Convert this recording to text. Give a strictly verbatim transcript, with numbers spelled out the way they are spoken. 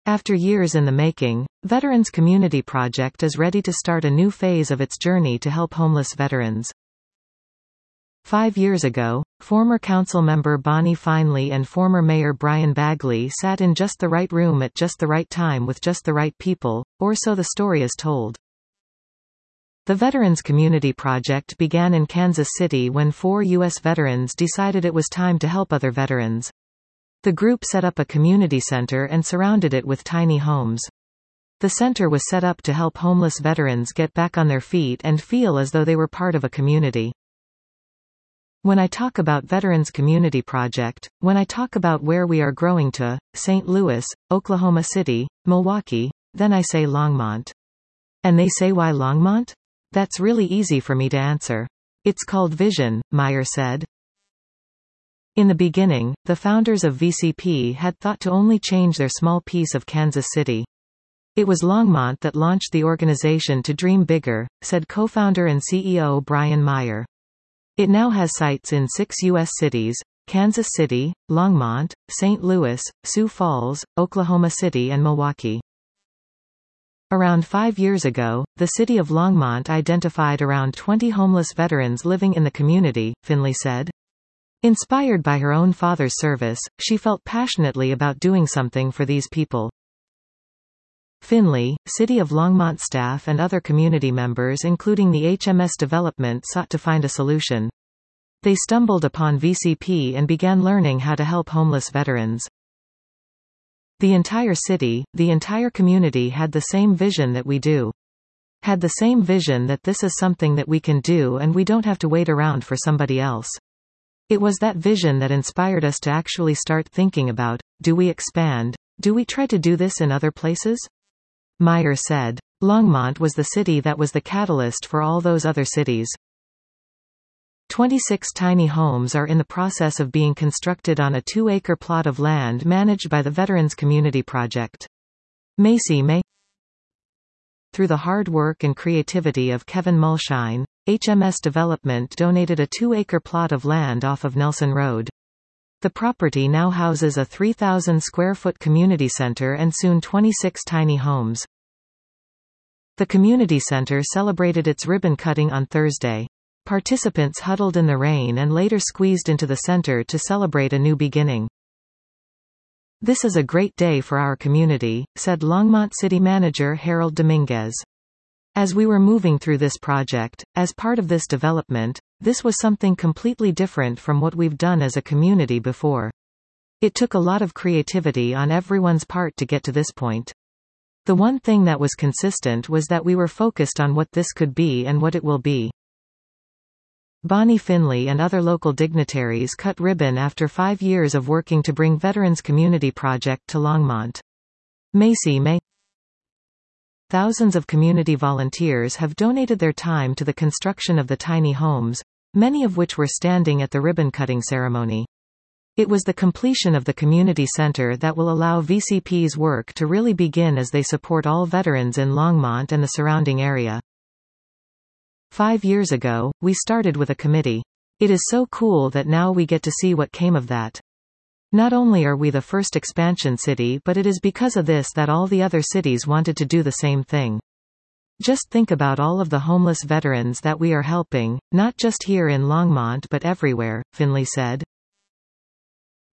After years in the making, Veterans Community Project is ready to start a new phase of its journey to help homeless veterans. Five years ago, former council member Bonnie Finley and former Mayor Brian Bagley sat in just the right room at just the right time with just the right people, or so the story is told. The Veterans Community Project began in Kansas City when four U S veterans decided it was time to help other veterans. The group set up a community center and surrounded it with tiny homes. The center was set up to help homeless veterans get back on their feet and feel as though they were part of a community. When I talk about Veterans Community Project, when I talk about where we are growing to, Saint Louis, Oklahoma City, Milwaukee, then I say Longmont. And they say, why Longmont? That's really easy for me to answer. It's called vision, Meyer said. In the beginning, the founders of V C P had thought to only change their small piece of Kansas City. It was Longmont that launched the organization to dream bigger, said co-founder and C E O Brian Meyer. It now has sites in six U S cities: Kansas City, Longmont, Saint Louis, Sioux Falls, Oklahoma City and Milwaukee. Around five years ago, the city of Longmont identified around twenty homeless veterans living in the community, Finley said. Inspired by her own father's service, she felt passionately about doing something for these people. Finley, City of Longmont staff and other community members including the H M S development sought to find a solution. They stumbled upon V C P and began learning how to help homeless veterans. The entire city, the entire community had the same vision that we do. Had the same vision that this is something that we can do and we don't have to wait around for somebody else. It was that vision that inspired us to actually start thinking about, do we expand? Do we try to do this in other places? Meyer said. Longmont was the city that was the catalyst for all those other cities. twenty-six tiny homes are in the process of being constructed on a two-acre plot of land managed by the Veterans Community Project. Macy May. Through the hard work and creativity of Kevin Mulshine, H M S Development donated a two-acre plot of land off of Nelson Road. The property now houses a three thousand square foot community center and soon twenty-six tiny homes. The community center celebrated its ribbon cutting on Thursday. Participants huddled in the rain and later squeezed into the center to celebrate a new beginning. This is a great day for our community, said Longmont City Manager Harold Dominguez. As we were moving through this project, as part of this development, this was something completely different from what we've done as a community before. It took a lot of creativity on everyone's part to get to this point. The one thing that was consistent was that we were focused on what this could be and what it will be. Bonnie Finley and other local dignitaries cut ribbon after five years of working to bring Veterans Community Project to Longmont. Macy May. Thousands of community volunteers have donated their time to the construction of the tiny homes, many of which were standing at the ribbon-cutting ceremony. It was the completion of the community center that will allow V C P's work to really begin as they support all veterans in Longmont and the surrounding area. Five years ago, we started with a committee. It is so cool that now we get to see what came of that. Not only are we the first expansion city, but it is because of this that all the other cities wanted to do the same thing. Just think about all of the homeless veterans that we are helping, not just here in Longmont but everywhere, Finley said.